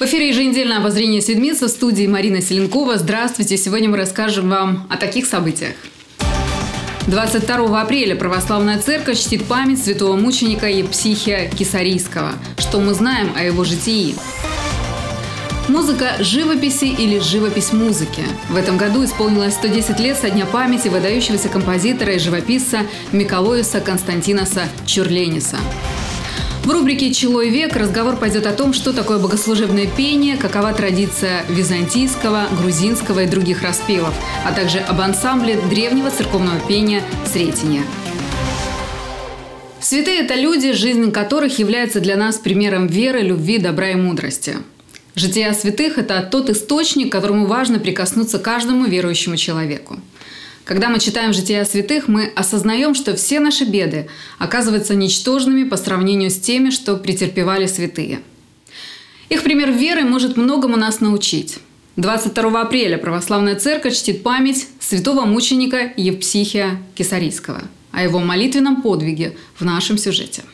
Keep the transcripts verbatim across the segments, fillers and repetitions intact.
В эфире еженедельное обозрение седмицы, в студии Марина Селенкова. Здравствуйте! Сегодня мы расскажем вам о таких событиях. двадцать второго апреля Православная Церковь чтит память святого мученика Евпсихия Кесарийского. Что мы знаем о его житии? Музыка живописи или живопись музыки. В этом году исполнилось сто десять лет со дня памяти выдающегося композитора и живописца Миколоиса Константиноса Чурлениса. В рубрике «Челой век» разговор пойдет о том, что такое богослужебное пение, какова традиция византийского, грузинского и других распевов, а также об ансамбле древнего церковного пения «Сретенье». Святые – это люди, жизнь которых является для нас примером веры, любви, добра и мудрости. Жития святых – это тот источник, к которому важно прикоснуться каждому верующему человеку. Когда мы читаем жития святых, мы осознаем, что все наши беды оказываются ничтожными по сравнению с теми, что претерпевали святые. Их пример веры может многому нас научить. двадцать второго апреля Православная Церковь чтит память святого мученика Евпсихия Кесарийского. О его молитвенном подвиге в нашем сюжете.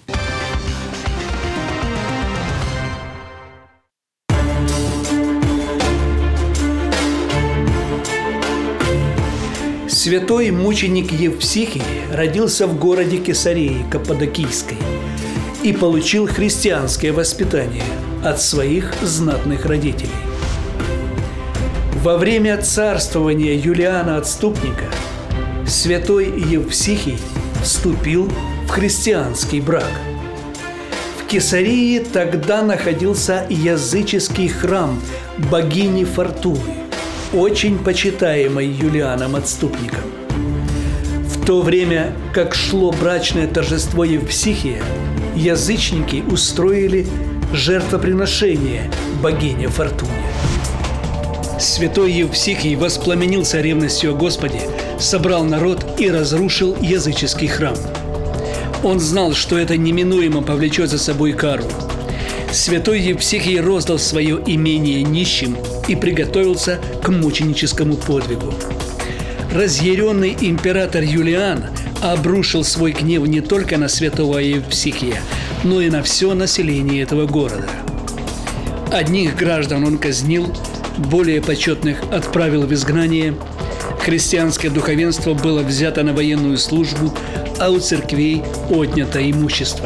Святой мученик Евпсихий родился в городе Кесарии Каппадокийской и получил христианское воспитание от своих знатных родителей. Во время царствования Юлиана Отступника святой Евпсихий вступил в христианский брак. В Кесарии тогда находился языческий храм богини Фортуны, очень почитаемый Юлианом Отступником. В то время, как шло брачное торжество Евпсихия, язычники устроили жертвоприношение богине Фортуне. Святой Евпсихий воспламенился ревностью о Господе, собрал народ и разрушил языческий храм. Он знал, что это неминуемо повлечет за собой кару. Святой Евпсихий роздал свое имение нищим и приготовился к мученическому подвигу. Разъяренный император Юлиан обрушил свой гнев не только на святого Евпсихия, но и на все население этого города. Одних граждан он казнил, более почетных отправил в изгнание, христианское духовенство было взято на военную службу, а у церквей отнято имущество.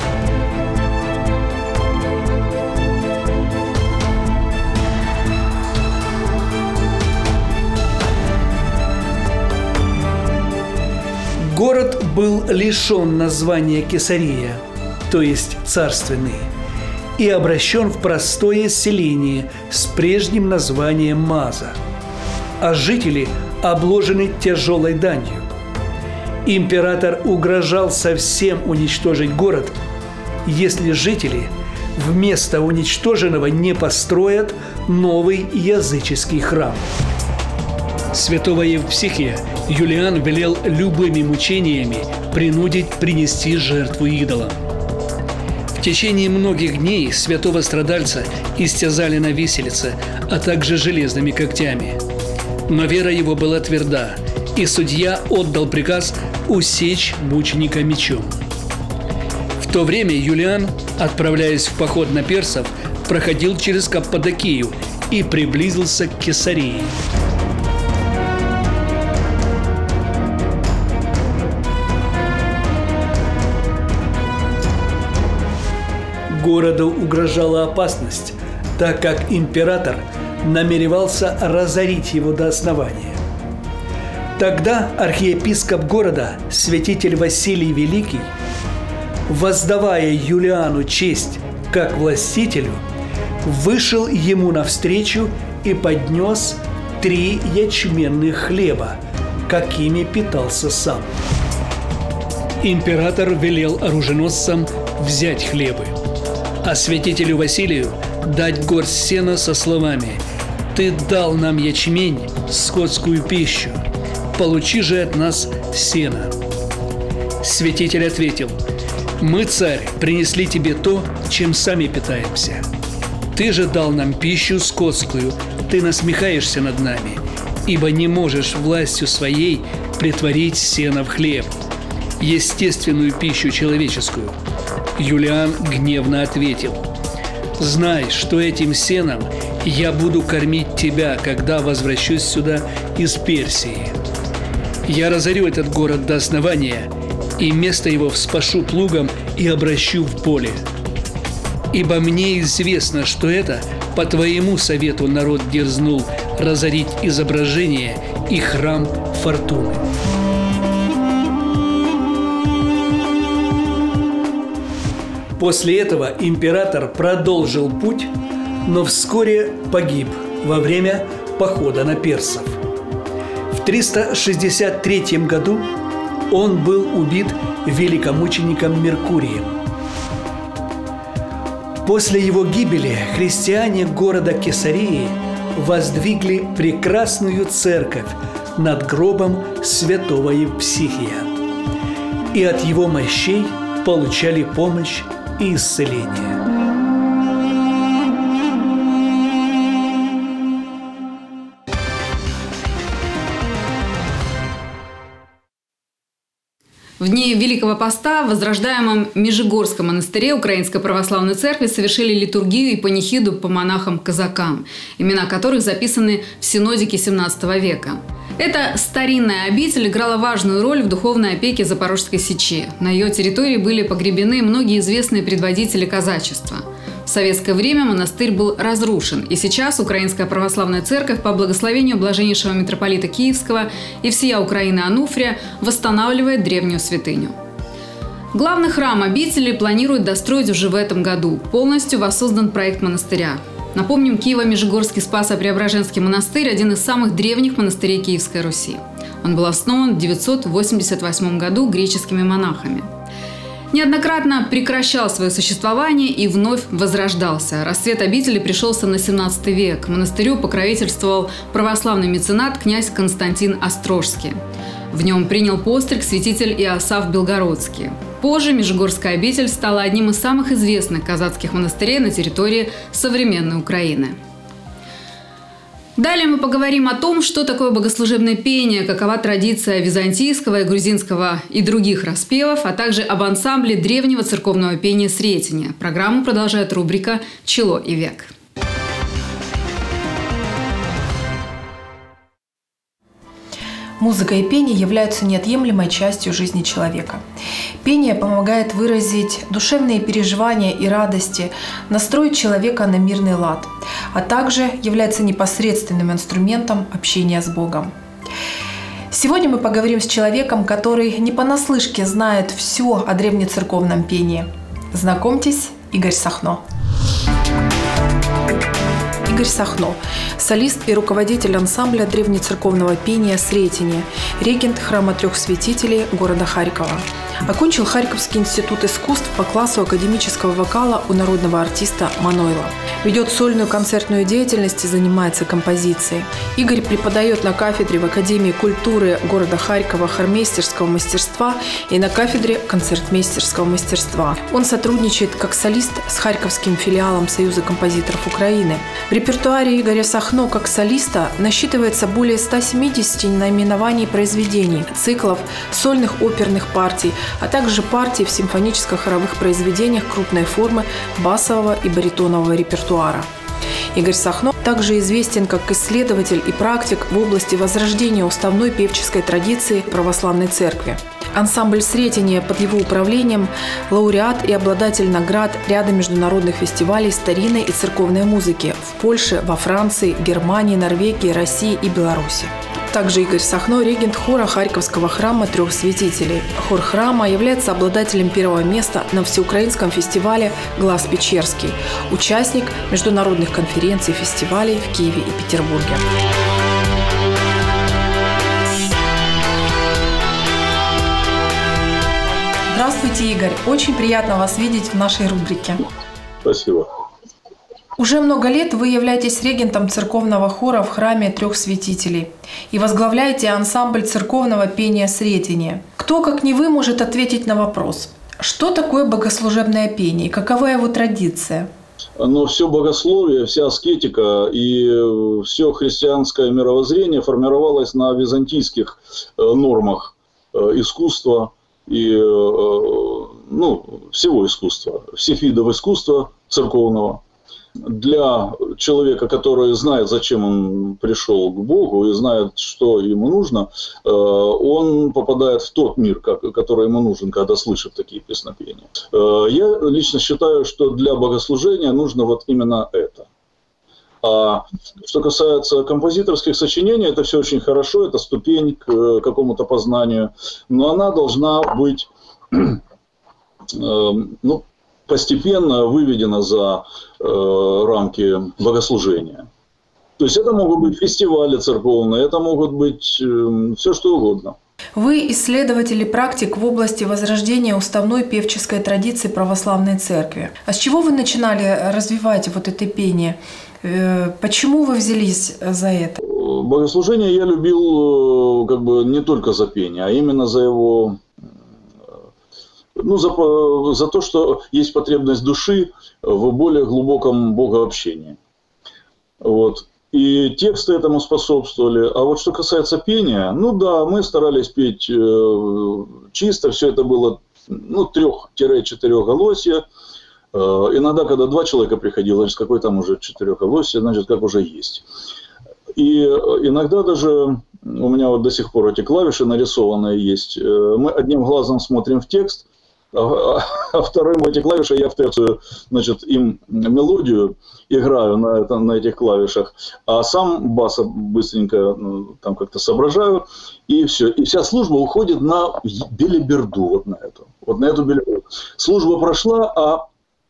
Город был лишен названия Кесария, то есть царственный, и обращен в простое селение с прежним названием Маза, а жители обложены тяжелой данью. Император угрожал совсем уничтожить город, если жители вместо уничтоженного не построят новый языческий храм. Святого Евпсихия Юлиан велел любыми мучениями принудить принести жертву идолам. В течение многих дней святого страдальца истязали на виселице, а также железными когтями. Но вера его была тверда, и судья отдал приказ усечь мученика мечом. В то время Юлиан, отправляясь в поход на персов, проходил через Каппадокию и приблизился к Кесарии. Городу угрожала опасность, так как император намеревался разорить его до основания. Тогда архиепископ города, святитель Василий Великий, воздавая Юлиану честь как властителю, вышел ему навстречу и поднес три ячменных хлеба, какими питался сам. Император велел оруженосцам взять хлебы, а святителю Василию дать горсть сена со словами: «Ты дал нам ячмень, скотскую пищу, получи же от нас сено». Святитель ответил: «Мы, царь, принесли тебе то, чем сами питаемся. Ты же дал нам пищу скотскую, ты насмехаешься над нами, ибо не можешь властью своей претворить сено в хлеб, естественную пищу человеческую». Юлиан гневно ответил: знай, что этим сеном я буду кормить тебя, когда возвращусь сюда из Персии. Я разорю этот город до основания, и место его вспашу плугом и обращу в поле. Ибо мне известно, что это по твоему совету народ дерзнул разорить изображение и храм Фортуны». После этого император продолжил путь, но вскоре погиб во время похода на персов. В триста шестьдесят третьем году он был убит великомучеником Меркурием. После его гибели христиане города Кесарии воздвигли прекрасную церковь над гробом святого Евпсихия и от его мощей получали помощь и исцеление. В дни Великого Поста в возрождаемом Межигорском монастыре Украинской Православной Церкви совершили литургию и панихиду по монахам-казакам, имена которых записаны в синодике семнадцатого века. Эта старинная обитель играла важную роль в духовной опеке Запорожской Сечи. На ее территории были погребены многие известные предводители казачества. В советское время монастырь был разрушен, и сейчас Украинская Православная Церковь по благословению блаженнейшего митрополита Киевского и всея Украины Ануфрия восстанавливает древнюю святыню. Главный храм обители планируют достроить уже в этом году. Полностью воссоздан проект монастыря. Напомним, Киево-Межигорский Спасо-Преображенский монастырь – один из самых древних монастырей Киевской Руси. Он был основан в девятьсот восемьдесят восьмом году греческими монахами. Неоднократно прекращал свое существование и вновь возрождался. Расцвет обители пришелся на семнадцатый век. Монастырю покровительствовал православный меценат князь Константин Острожский. В нем принял постриг святитель Иосаф Белгородский. Позже Межигорская обитель стала одним из самых известных казацких монастырей на территории современной Украины. Далее мы поговорим о том, что такое богослужебное пение, какова традиция византийского и грузинского и других распевов, а также об ансамбле древнего церковного пения Сретения. Программу продолжает рубрика «Чело и век». Музыка и пение являются неотъемлемой частью жизни человека. Пение помогает выразить душевные переживания и радости, настроить человека на мирный лад, а также является непосредственным инструментом общения с Богом. Сегодня мы поговорим с человеком, который не понаслышке знает все о древнецерковном пении. Знакомьтесь, Игорь Сахно. Игорь Сахно – солист и руководитель ансамбля древнецерковного пения «Сретение», регент храма трех святителей города Харькова. Окончил Харьковский институт искусств по классу академического вокала у народного артиста Манойла. Ведет сольную концертную деятельность и занимается композицией. Игорь преподает на кафедре в Академии культуры города Харькова хормейстерского мастерства и на кафедре концертмейстерского мастерства. Он сотрудничает как солист с Харьковским филиалом Союза композиторов Украины. В репертуаре Игоря Сахно как солиста насчитывается более ста семидесяти наименований произведений, циклов, сольных оперных партий, а также партий в симфоническо-хоровых произведениях крупной формы басового и баритонового репертуара. Игорь Сахно также известен как исследователь и практик в области возрождения уставной певческой традиции православной церкви. Ансамбль «Сретение» под его управлением – лауреат и обладатель наград ряда международных фестивалей старинной и церковной музыки в Польше, во Франции, Германии, Норвегии, России и Беларуси. Также Игорь Сахно – регент хора Харьковского храма трех святителей. Хор храма является обладателем первого места на всеукраинском фестивале «Глас Печерский», участник международных конференций и фестивалей в Киеве и Петербурге. Здравствуйте, Игорь. Очень приятно вас видеть в нашей рубрике. Спасибо. Уже много лет вы являетесь регентом церковного хора в храме трех святителей и возглавляете ансамбль церковного пения «Сретение». Кто, как не вы, может ответить на вопрос, что такое богослужебное пение и какова его традиция? Но все богословие, вся аскетика и все христианское мировоззрение формировалось на византийских нормах искусства и ну, всего искусства, всех видов искусства церковного. для человека, который знает, зачем он пришел к Богу и знает, что ему нужно, он попадает в тот мир, который ему нужен, когда слышит такие песнопения. Я лично считаю, что для богослужения нужно вот именно это. А что касается композиторских сочинений, это все очень хорошо, это ступень к какому-то познанию, но она должна быть ну, постепенно выведена за э, рамки богослужения. То есть это могут быть фестивали церковные, это могут быть э, все что угодно. Вы исследователь и практик в области возрождения уставной певческой традиции православной церкви. А с чего вы начинали развивать вот это пение? Почему вы взялись за это? Богослужение я любил как бы не только за пение, а именно за его, ну, за, за то, что есть потребность души в более глубоком богообщении. Вот. И тексты этому способствовали. А вот что касается пения, ну да, мы старались петь чисто, все это было ну, трех-четырехголосье. Иногда, когда два человека приходило, значит, какой там уже четырехголосие, значит, как уже есть. И иногда даже, у меня вот до сих пор эти клавиши нарисованные есть, мы одним глазом смотрим в текст, а, а вторым в эти клавиши я в терцию, значит, им мелодию играю на, это, на этих клавишах, а сам бас быстренько ну, там как-то соображаю, и все. И вся служба уходит на белиберду, вот на эту. Вот на эту белиберду. Служба прошла, а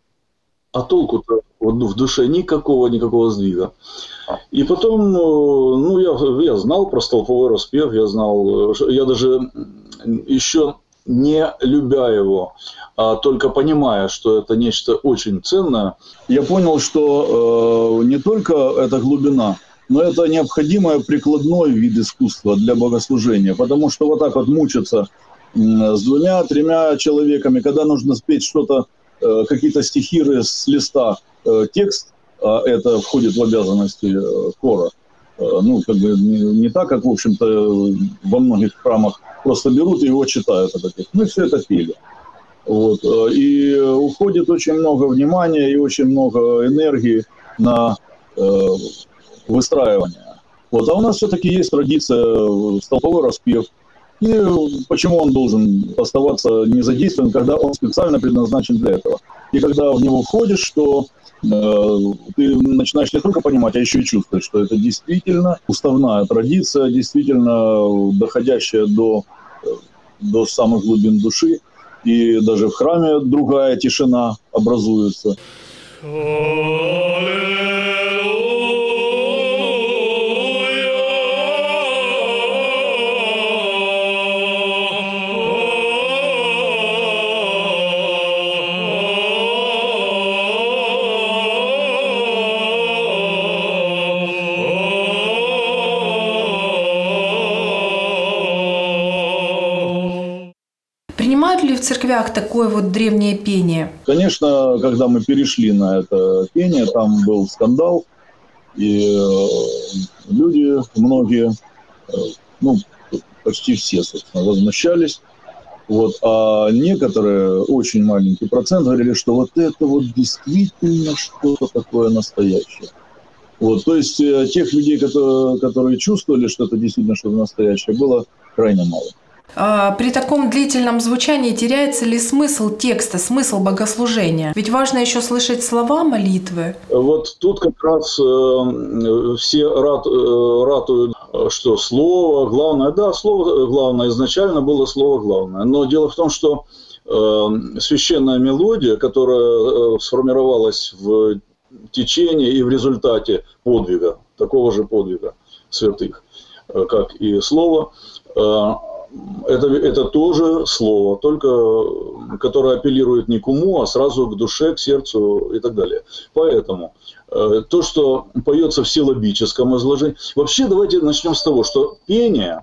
А толку-то вот, в душе никакого, никакого сдвига. И потом, ну, я, я знал про столповой распев, я знал, я даже еще не любя его, а только понимая, что это нечто очень ценное, я понял, что э, не только эта глубина, но это необходимый прикладной вид искусства для богослужения, потому что вот так вот мучиться э, с двумя-тремя человеками, когда нужно спеть что-то, какие-то стихиры с листа, текст, это входит в обязанности хора. Ну, как бы не, не так, как, в общем-то, во многих храмах просто берут и его читают. Мы все это пели. Вот. И уходит очень много внимания и очень много энергии на э, выстраивание. Вот. А у нас все-таки есть традиция столповой распев. И почему он должен оставаться незадействован, когда он специально предназначен для этого? И когда в него входишь, то э, ты начинаешь не только понимать, а еще и чувствовать, что это действительно уставная традиция, действительно доходящая до, до самых глубин души. И даже в храме другая тишина образуется. Принимают ли в церквях такое вот древнее пение? Конечно, когда мы перешли на это пение, там был скандал, и люди, многие, ну, почти все, собственно, возмущались. Вот, а некоторые, очень маленький процент, говорили, что вот это вот действительно что-то такое настоящее. Вот, то есть тех людей, которые, которые чувствовали, что это действительно что-то настоящее, было крайне мало. При таком длительном звучании теряется ли смысл текста, смысл богослужения? Ведь важно еще слышать слова молитвы. Вот тут как раз э, все рат, э, ратуют, что слово главное. Да, слово главное, изначально было слово главное. Но дело в том, что э, священная мелодия, которая э, сформировалась в течение и в результате подвига, такого же подвига святых, э, как и слово, э, Это, это тоже слово, только которое апеллирует не к уму, а сразу к душе, к сердцу и так далее. Поэтому э, то, что поется в силлабическом изложении... Вообще давайте начнем с того, что пение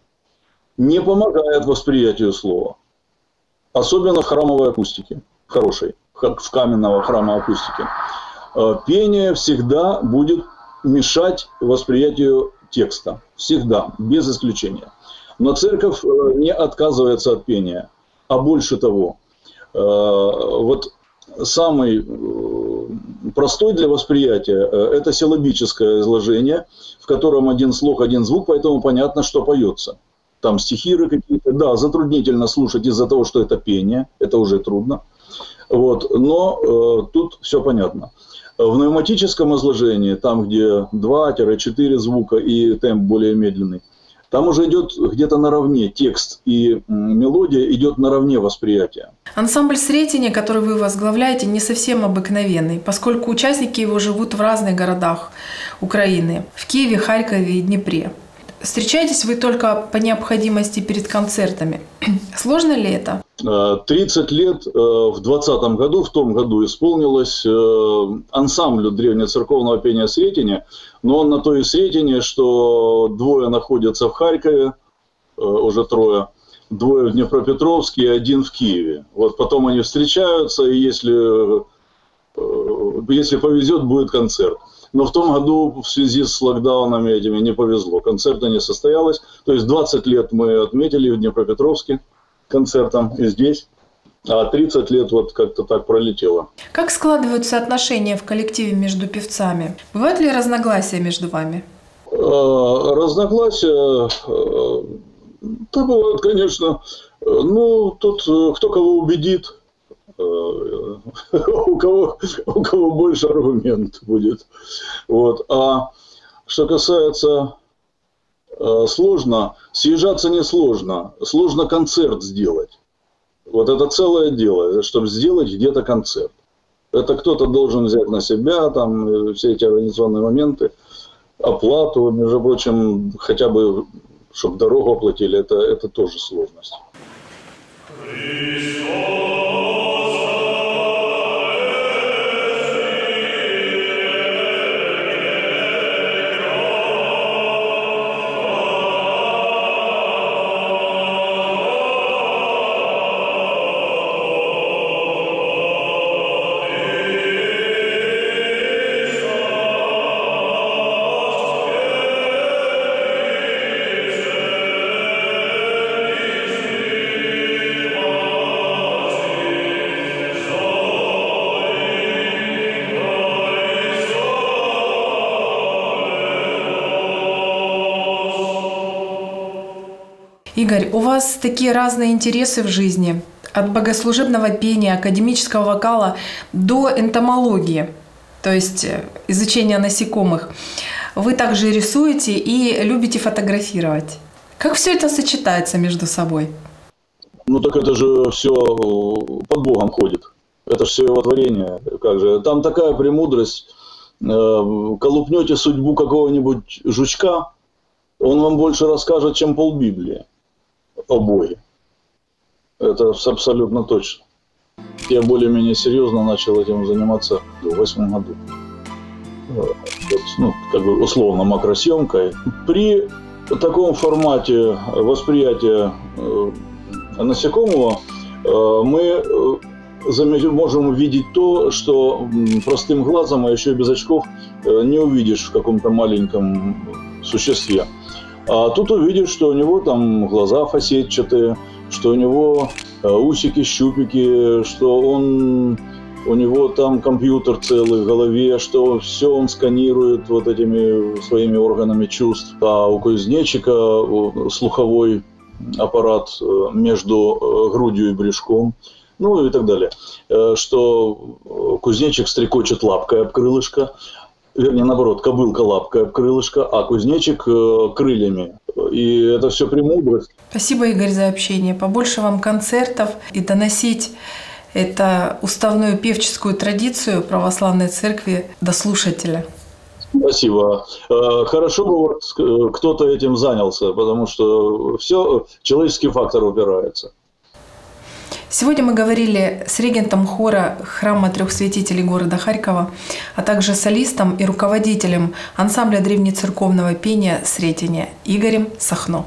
не помогает восприятию слова. Особенно в храмовой акустике, хорошей, в каменного храма акустики. Э, пение всегда будет мешать восприятию текста. Всегда, без исключения. Но церковь не отказывается от пения, а больше того, вот самый простой для восприятия. Это силлабическое изложение, в котором один слог, один звук, поэтому понятно, что поется. Там стихиры какие-то. Да, затруднительно слушать из-за того, что это пение. Это уже трудно. Вот. Но э, тут все понятно. В пневматическом изложении, там, где два-четыре звука и темп более медленный, там уже идет где-то наравне текст и мелодия идет наравне восприятия. Ансамбль «Сретение», который вы возглавляете, не совсем обыкновенный, поскольку участники его живут в разных городах Украины – в Киеве, Харькове и Днепре. Встречаетесь вы только по необходимости перед концертами. Сложно ли это? тридцать лет в двадцатом году, в том году исполнилось ансамблю древнецерковного пения «Сретение», но он на то и «Сретение», что двое находятся в Харькове, уже трое, двое в Днепропетровске и один в Киеве. Вот потом они встречаются, и если, если повезет, будет концерт. Но в том году в связи с локдаунами этими не повезло. Концерта не состоялось. То есть двадцать лет мы отметили в Днепропетровске концертом и здесь. А тридцать лет вот как-то так пролетело. Как складываются отношения в коллективе между певцами? Бывают ли разногласия между вами? Разногласия, да, бывают, конечно. Ну, тут кто кого убедит. У кого, у кого больше аргумент будет. Вот. А что касается э, сложно, съезжаться несложно, сложно концерт сделать. Вот это целое дело, чтобы сделать где-то концерт. Это кто-то должен взять на себя, там, все эти организационные моменты, оплату, между прочим, хотя бы, чтобы дорогу оплатили, это, это тоже сложность. Игорь, у вас такие разные интересы в жизни. От богослужебного пения, академического вокала до энтомологии, то есть изучения насекомых. Вы также рисуете и любите фотографировать. Как все это сочетается между собой? Ну так это же все под Богом ходит. Это же все его творение. Как же? Там такая премудрость. Колупнете судьбу какого-нибудь жучка, он вам больше расскажет, чем полбиблии о Боге. Это абсолютно точно. Я более-менее серьезно начал этим заниматься в восьмом году. Вот, ну, как бы условно макросъемкой. При таком формате восприятия насекомого мы можем увидеть то, что простым глазом, а еще и без очков, не увидишь в каком-то маленьком существе. А тут увидишь, что у него там глаза фасетчатые, что у него усики, щупики, что он, у него там компьютер целый в голове, что все он сканирует вот этими своими органами чувств. А у кузнечика слуховой аппарат между грудью и брюшком, ну и так далее. Что кузнечик стрекочет лапкой об крылышко, вернее, наоборот, кобылка лапкой об крылышко, а кузнечик крыльями. И это все премудрость. Спасибо, Игорь, за общение. Побольше вам концертов и доносить эту уставную певческую традицию православной церкви до слушателя. Спасибо. Хорошо бы вот кто-то этим занялся, потому что все, человеческий фактор упирается. Сегодня мы говорили с регентом хора храма трех святителей города Харькова, а также солистом и руководителем ансамбля древнецерковного пения «Сретение» Игорем Сахно.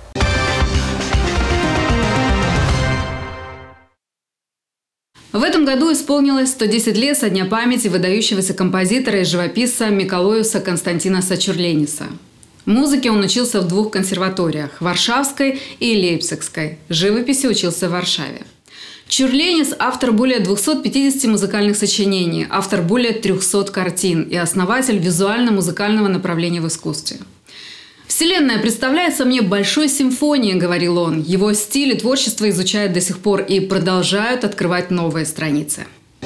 В этом году исполнилось сто десять лет со дня памяти выдающегося композитора и живописца Миколоиуса Константинаса Чурлениса. Музыке он учился в двух консерваториях – Варшавской и Лейпцигской. Живописи учился в Варшаве. Чурленис – автор более двухсот пятидесяти музыкальных сочинений, автор более трехсот картин и основатель визуально-музыкального направления в искусстве. «Вселенная представляется мне большой симфонией», – говорил он. Его стиль и творчество изучают до сих пор и продолжают открывать новые страницы.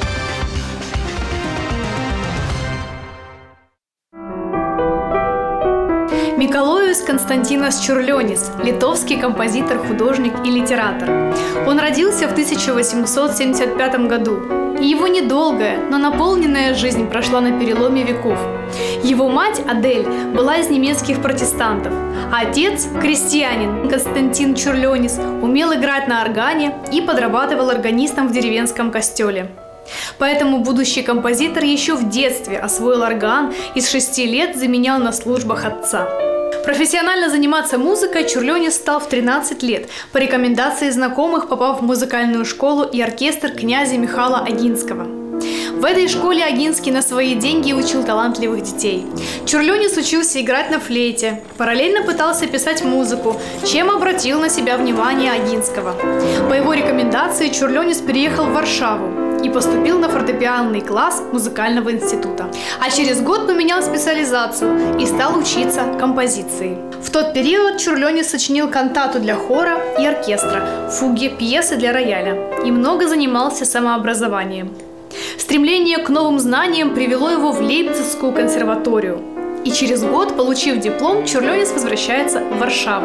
Миколоиус Константинас Чурленис – литовский композитор, художник и литератор. Он родился в тысяча восемьсот семьдесят пятом году. И его недолгая, но наполненная жизнь прошла на переломе веков. Его мать, Адель, была из немецких протестантов, а отец, крестьянин Константин Чурленис, умел играть на органе и подрабатывал органистом в деревенском костеле. Поэтому будущий композитор еще в детстве освоил орган и с шести лет заменял на службах отца. Профессионально заниматься музыкой Чурленис стал в тринадцать лет, по рекомендации знакомых, попав в музыкальную школу и оркестр князя Михала Агинского. В этой школе Агинский на свои деньги учил талантливых детей. Чурленис учился играть на флейте, параллельно пытался писать музыку, чем обратил на себя внимание Агинского. По его рекомендации Чурленис переехал в Варшаву и поступил на фортепианный класс музыкального института. А через год поменял специализацию и стал учиться композиции. В тот период Чурленис сочинил кантату для хора и оркестра, фуги, пьесы для рояля и много занимался самообразованием. Стремление к новым знаниям привело его в Лейпцигскую консерваторию. И через год, получив диплом, Чурленис возвращается в Варшаву.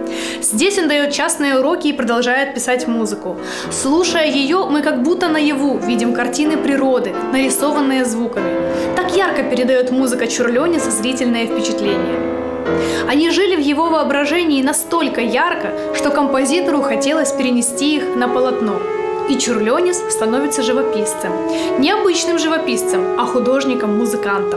Здесь он дает частные уроки и продолжает писать музыку. Слушая ее, мы как будто наяву видим картины природы, нарисованные звуками. Так ярко передает музыка Чурлениса зрительное впечатление. Они жили в его воображении настолько ярко, что композитору хотелось перенести их на полотно. И Чурленис становится живописцем. Не обычным живописцем, а художником-музыкантом.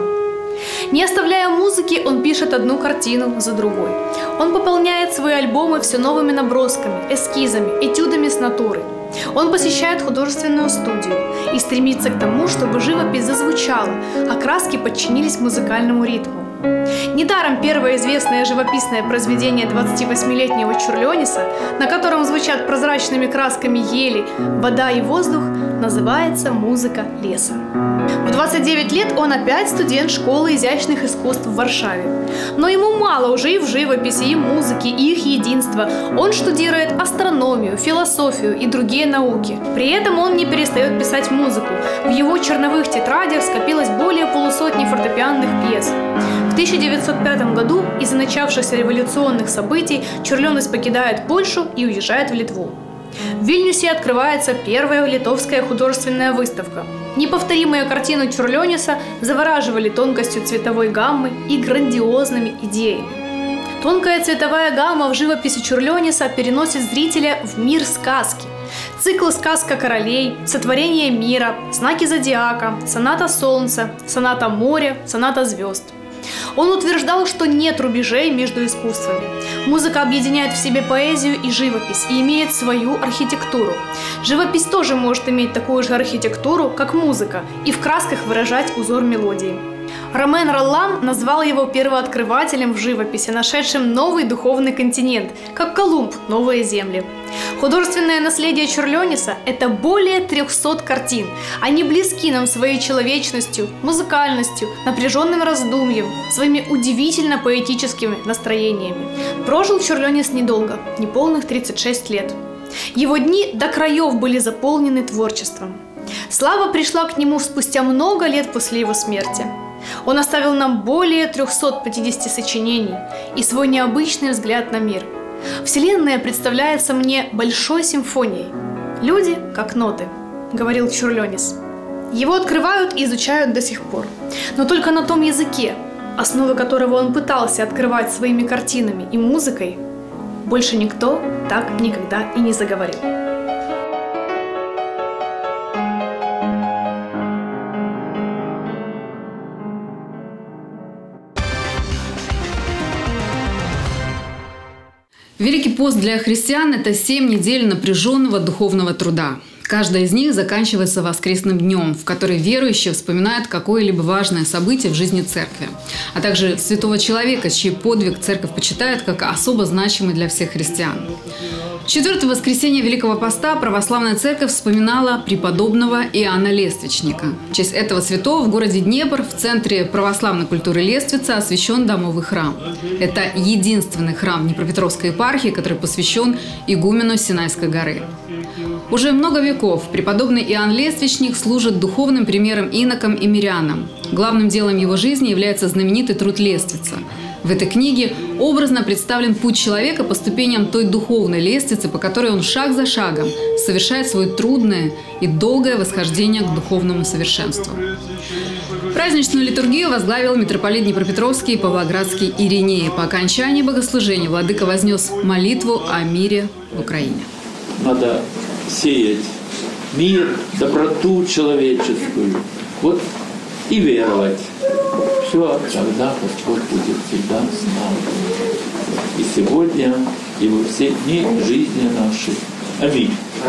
Не оставляя музыки, он пишет одну картину за другой. Он пополняет свои альбомы все новыми набросками, эскизами, этюдами с натуры. Он посещает художественную студию и стремится к тому, чтобы живопись зазвучала, а краски подчинились музыкальному ритму. Недаром первое известное живописное произведение двадцативосьмилетнего Чурлениса, на котором звучат прозрачными красками ели, вода и воздух, называется «Музыка леса». В двадцать девять лет он опять студент школы изящных искусств в Варшаве. Но ему мало уже и в живописи, и музыке, и их единства. Он штудирует астрономию, философию и другие науки. При этом он не перестает писать музыку. В его черновых тетрадях скопилось более полусотни фортепианных пьес. В тысяча девятьсот пятом году из-за начавшихся революционных событий Чурленис покидает Польшу и уезжает в Литву. В Вильнюсе открывается первая литовская художественная выставка. Неповторимые картины Чурлениса завораживали тонкостью цветовой гаммы и грандиозными идеями. Тонкая цветовая гамма в живописи Чурлениса переносит зрителя в мир сказки. Цикл «Сказка королей», «Сотворение мира», «Знаки зодиака», «Соната солнца», «Соната моря», «Соната звезд». Он утверждал, что нет рубежей между искусствами. Музыка объединяет в себе поэзию и живопись и имеет свою архитектуру. Живопись тоже может иметь такую же архитектуру, как музыка, и в красках выражать узор мелодии. Ромен Роллан назвал его первооткрывателем в живописи, нашедшим новый духовный континент, как Колумб – новые земли. Художественное наследие Чурлениса – это более трехсот картин. Они близки нам своей человечностью, музыкальностью, напряженным раздумьем, своими удивительно поэтическими настроениями. Прожил Чурленис недолго, неполных тридцать шесть лет. Его дни до краев были заполнены творчеством. Слава пришла к нему спустя много лет после его смерти. Он оставил нам более трехсот пятидесяти сочинений и свой необычный взгляд на мир. Вселенная представляется мне большой симфонией. Люди как ноты, говорил Чурленис. Его открывают и изучают до сих пор, но только на том языке, основы которого он пытался открывать своими картинами и музыкой, больше никто так никогда и не заговорил. Великий пост для христиан – это семь недель напряженного духовного труда. Каждая из них заканчивается воскресным днем, в который верующие вспоминают какое-либо важное событие в жизни церкви, а также святого человека, чей подвиг церковь почитает как особо значимый для всех христиан. В четвертое воскресенье Великого Поста православная церковь вспоминала преподобного Иоанна Лествичника. В честь этого святого в городе Днепр в центре православной культуры Лествица освящен домовый храм. Это единственный храм Днепропетровской епархии, который посвящен игумену Синайской горы. Уже много веков преподобный Иоанн Лествичник служит духовным примером инокам и мирянам. Главным делом его жизни является знаменитый труд Лествица. В этой книге образно представлен путь человека по ступеням той духовной лестницы, по которой он шаг за шагом совершает свое трудное и долгое восхождение к духовному совершенству. Праздничную литургию возглавил митрополит Днепропетровский и Павлоградский Ириней. По окончании богослужения владыка вознес молитву о мире в Украине. Надо сеять мир, доброту человеческую, вот и веровать. Все, тогда Господь будет всегда с нами. И сегодня, и во все дни жизни нашей. Аминь.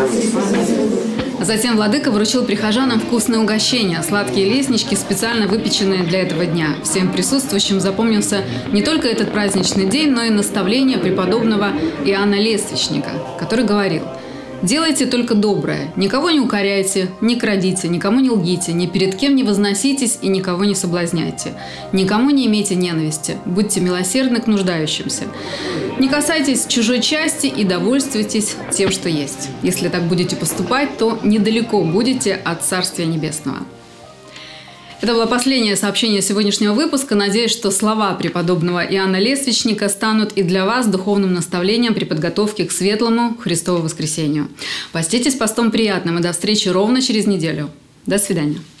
Затем владыка вручил прихожанам вкусные угощения, сладкие лестнички, специально выпеченные для этого дня. Всем присутствующим запомнился не только этот праздничный день, но и наставление преподобного Иоанна Лествичника, который говорил: «Делайте только доброе, никого не укоряйте, не крадите, никому не лгите, ни перед кем не возноситесь и никого не соблазняйте. Никому не имейте ненависти, будьте милосердны к нуждающимся. Не касайтесь чужой части и довольствуйтесь тем, что есть. Если так будете поступать, то недалеко будете от Царствия Небесного». Это было последнее сообщение сегодняшнего выпуска. Надеюсь, что слова преподобного Иоанна Лествичника станут и для вас духовным наставлением при подготовке к светлому Христову воскресению. Поститесь постом приятным и до встречи ровно через неделю. До свидания.